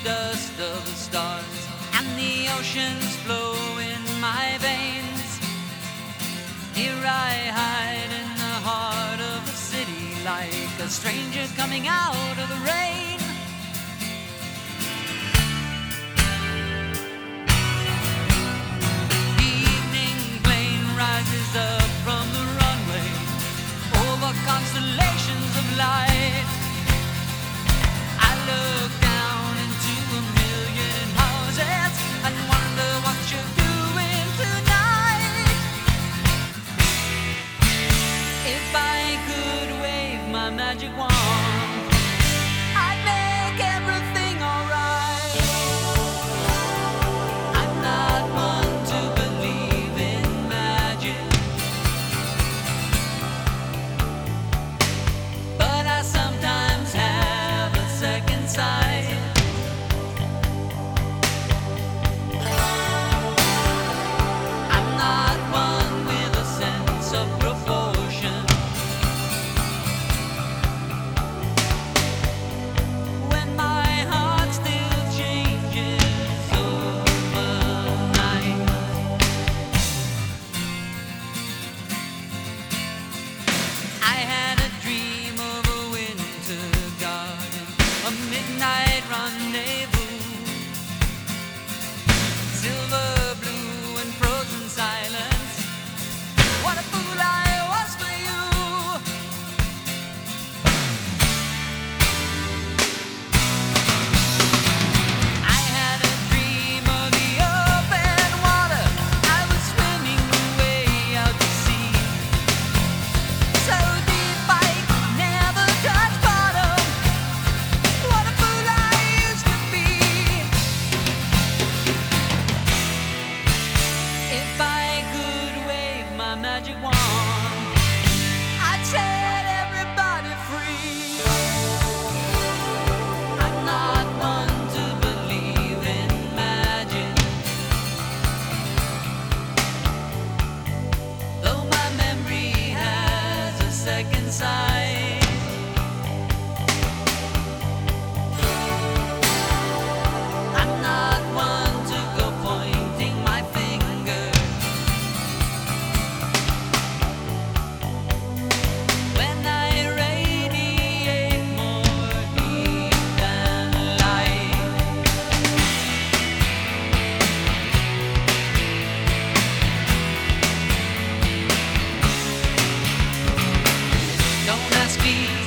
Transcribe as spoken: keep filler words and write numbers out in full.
dust of the stars, and the oceans flow in my veins. Here I hide in the heart of the city, like a stranger coming out of the rain. The evening plane rises up from the runway over constellations of light. I look down into a million houses and wonder what you're doing tonight. If I could wave my magic wand, I'd make everything alright. I'm not one to believe in magic, but I sometimes have a second sight. I'm not one with a sense of proportion. When my heart still changes overnight, I had a dream of a winter garden, a midnight rendezvous, silver blue and frozen silence. What a fool I was for you. I had a dream of the open water. I was swimming away out to sea, so deep I never touched bottom. What a fool I used to be. If I could wave my magic wand, I'd set everybody free. I'm not one to believe in magic, though my memory has a second sight. I'm not one to go pointing my finger when I radiate more heat than light. Don't ask me